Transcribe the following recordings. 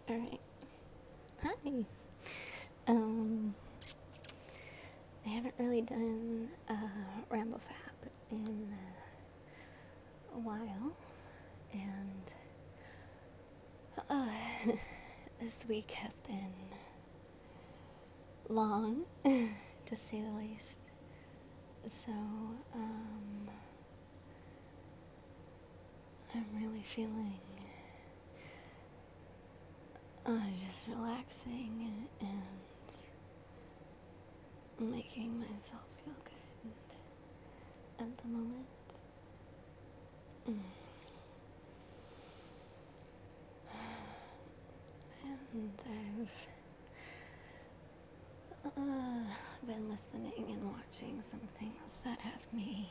Alright. Hi. Um, I haven't really done Ramble Fab in a while, and this week has been long, to say the least. So, I'm really feeling just relaxing and making myself feel good at the moment. And I've been listening and watching some things that have me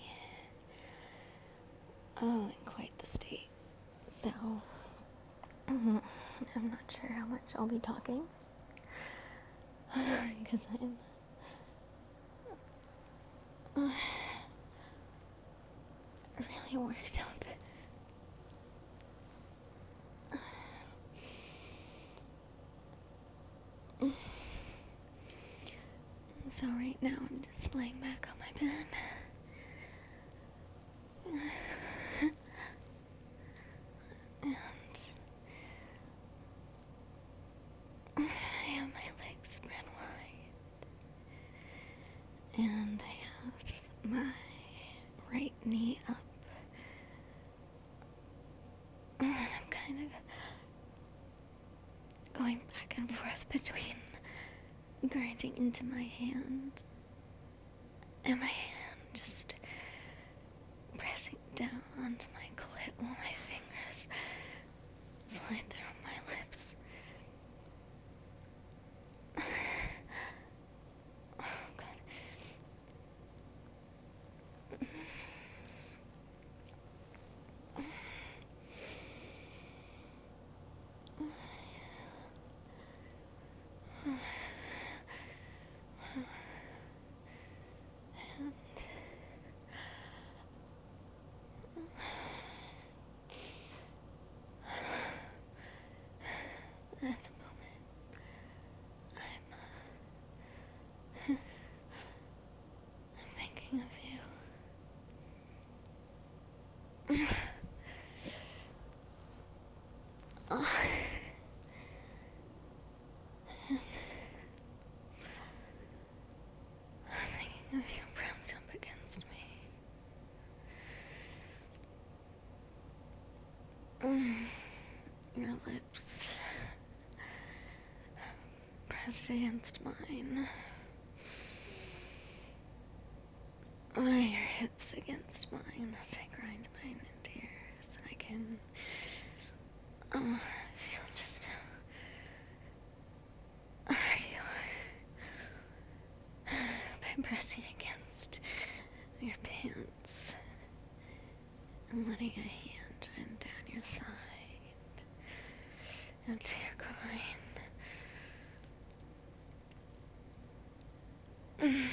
in quite the state. So I'm not sure how much I'll be talking because I'm really worked up. So right now I'm just laying back on my bed. And I have my legs spread wide. And I have my right knee up. And I'm kind of going back and forth between grinding into my hand and my hand just pressing down onto my clit while my fingers slide through my lips. Oh god. At the moment, I'm thinking of you. Oh. I'm thinking of you pressed up against me. Your lips pressed against mine. Your hips against mine as I grind mine into yours. And I can feel just how hard you are by pressing against your pants and letting a hand run down your side into your groin.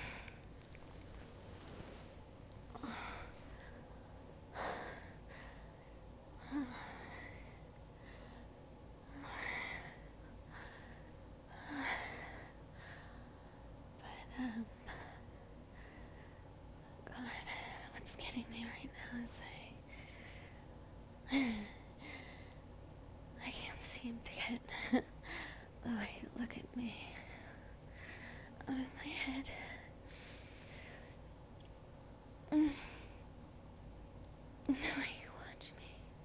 God, what's getting me right now is I can't seem to get the way you look at me out of my head. The way you watch me.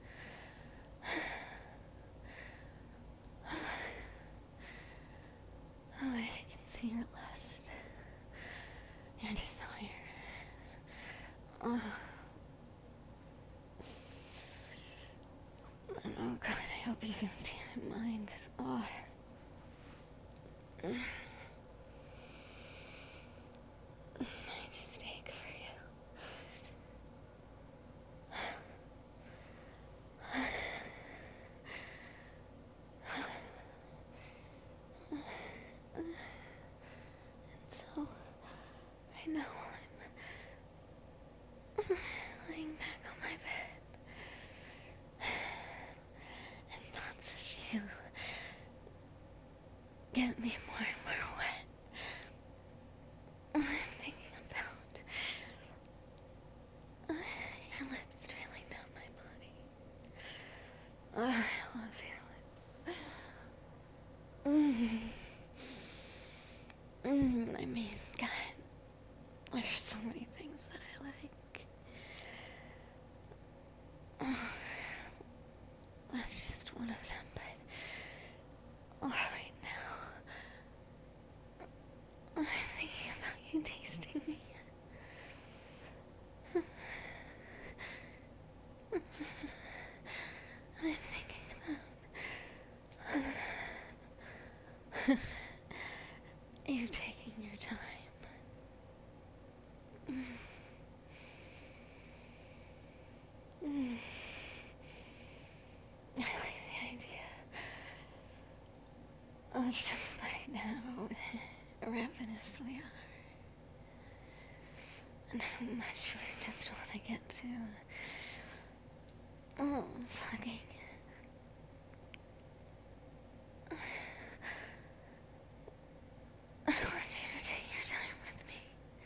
The way I can see your lust, your desire. And oh God, I hope you can see it in mine, because I just ache for you. And so, right now I'm laying back on my bed, and thoughts of you get me more and more wet. I'm thinking about your lips trailing down my body. I love your lips. I mean, God, there's so many things that I like. That's just one of them, but right now, I'm thinking about you tasting me. I'm thinking about you taking your time. I like the idea of just finding how ravenous we are. And how much we just want to get to fucking. I want you to take your time with me.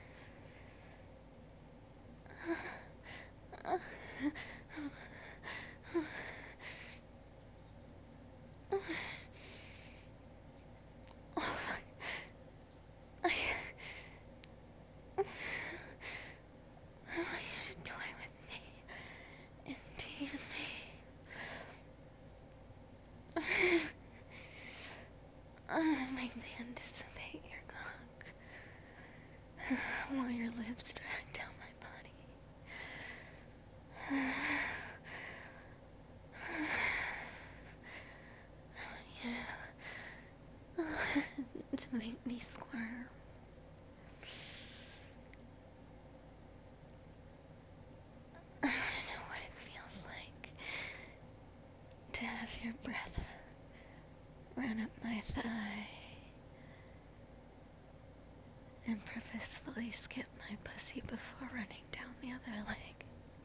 Oh, fuck. I want you to toy with me and tease me. Make me anticipate your cock while your lips drag down my body. I want you to make me squirm. I want to know what it feels like to have your breath run up my thigh and purposefully skip my pussy before running down the other leg.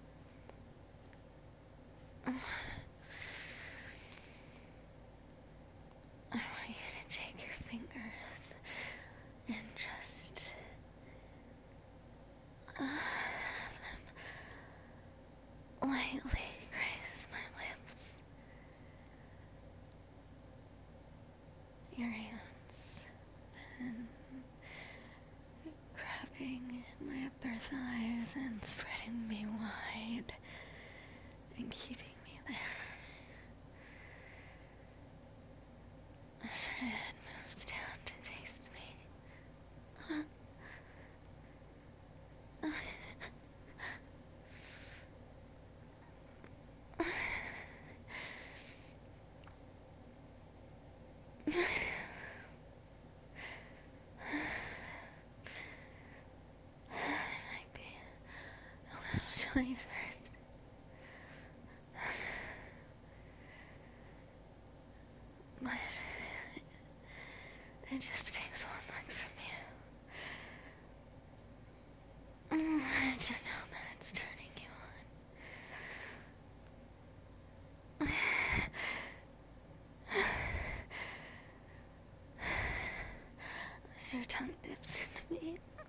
I want you to take your fingers and just lightly graze my lips. Your hands then grabbing my upper thighs and spreading me wide and keeping me there. As your head moves down to taste me. Join first. But it just takes one look from you. To know that it's turning you on. As your tongue dips into me.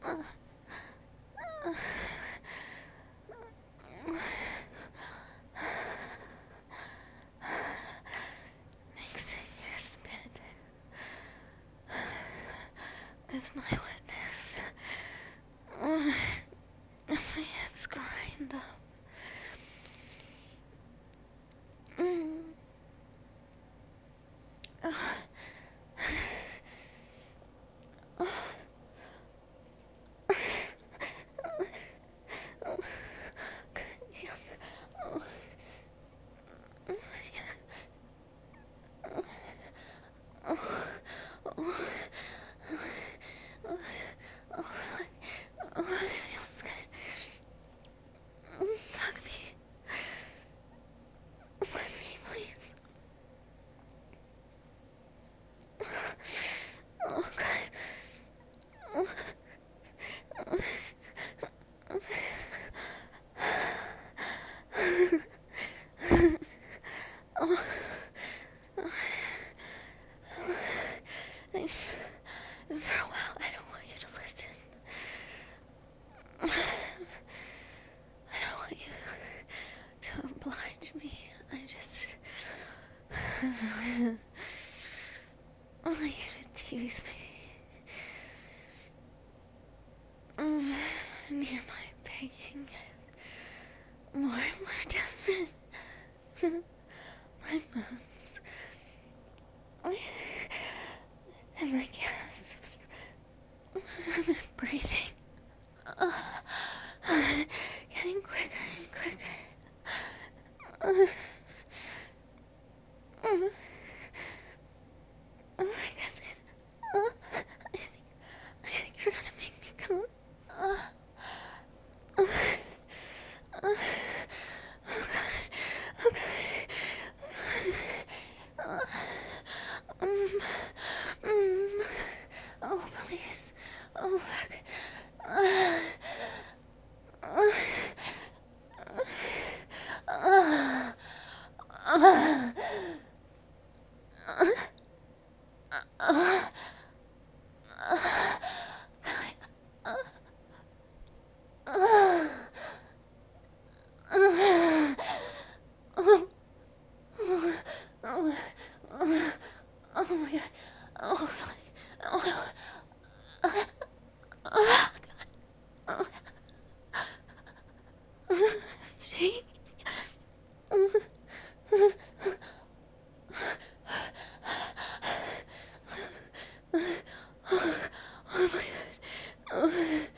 Mixing your spit with my wetness. And my hips grind up. want you to tease me. And hear my begging. More and more desperate. My moans. And my gasps. I'm breathing. Getting quicker and quicker. Oh my goodness. I think you're gonna make me come. Oh God. Oh God. Oh please. Oh fuck. Oh my god. Oh fuck. Oh. Jake. Oh my god.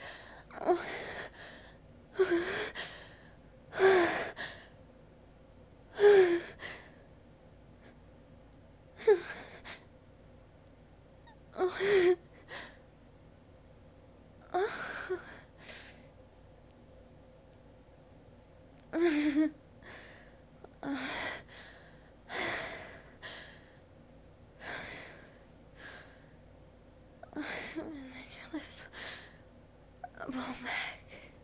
And then your lips pull back.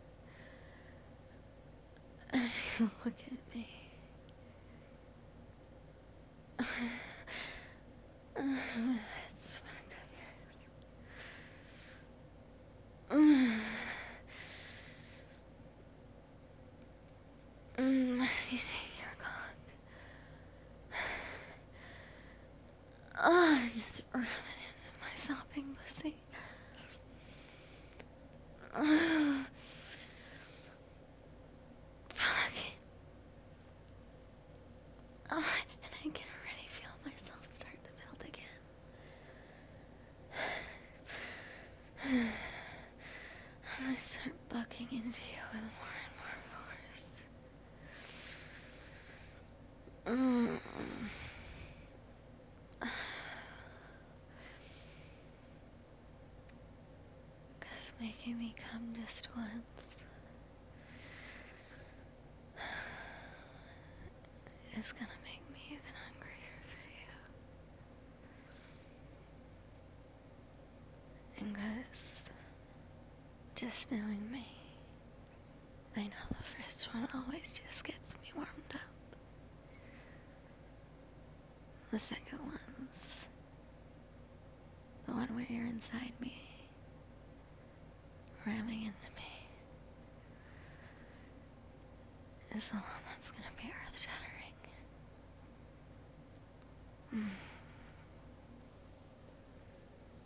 And you look at me. That's you take your cock. Just ram it into my sopping pussy. Fuck. And I can already feel myself start to melt again. And I start bucking into you with more and more force. Cause making me come just once is gonna make me even hungrier for you. And cause just knowing me, I know the first one always just gets me warmed up. The second one's the one where you're inside me, ramming into me, is the one that's gonna be earth-shattering.